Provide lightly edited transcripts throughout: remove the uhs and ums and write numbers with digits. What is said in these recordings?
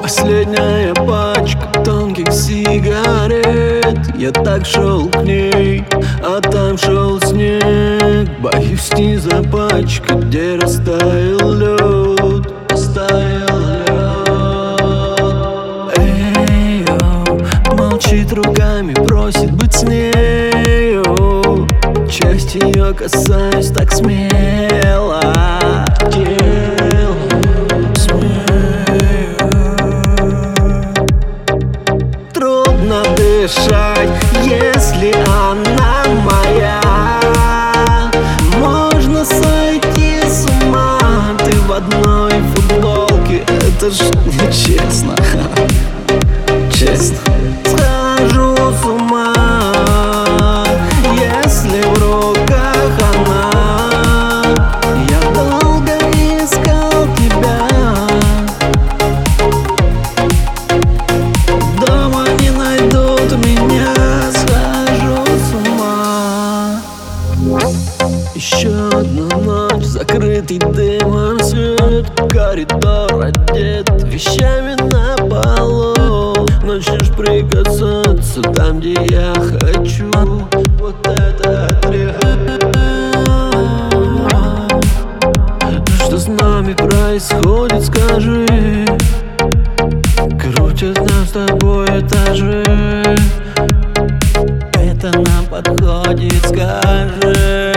Последняя пачка тонких сигарет. Я так шел к ней, а там шел снег. Боюсь не запачкать, где растаял лед. Растаял лед. Эй-йоу, молчит руками, просит быть с нею. Часть ее касаюсь так смело. Трудно дышать, если она моя. Можно сойти с ума. Ты в одной футболке, это ж нечестно. Честно. Схожу с ума, если в руках она. Я долго искал тебя. Дома не найдут меня, схожу с ума. Еще одна ночь, закрытый дымом свет. Коридор одет вещами на полу. Начнешь прикасаться там, где я хочу. Вот это отряд. Что с нами происходит, скажи? Крутят нас с тобой этажи. Это нам подходит, скажи.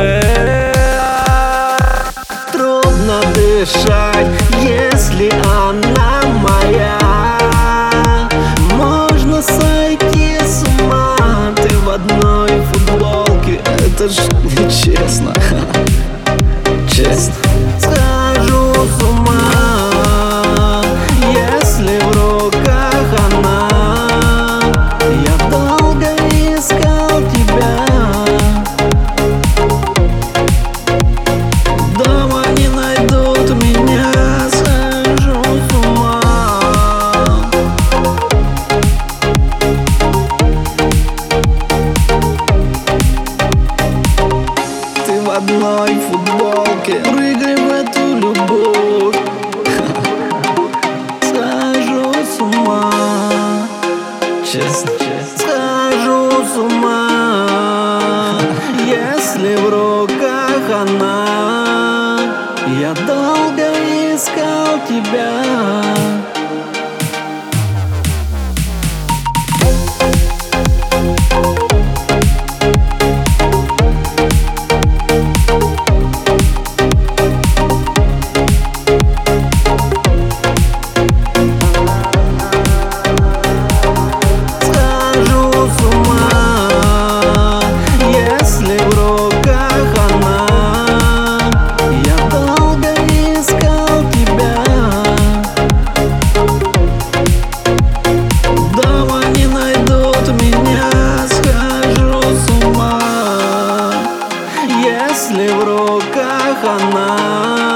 Трудно дышать, если она моя. Можно сойти с ума. Ты в одной футболке, это ж нечестно. Честно. Схожу с ума, если в руках она. Я долго искал тебя. Дома не найдут меня, схожу с ума. Ты в одной футболке, прыгай в эту любовь. Схожу с ума. Честно. Схожу с ума, если в руках она. Я долго искал тебя. Если в руках она.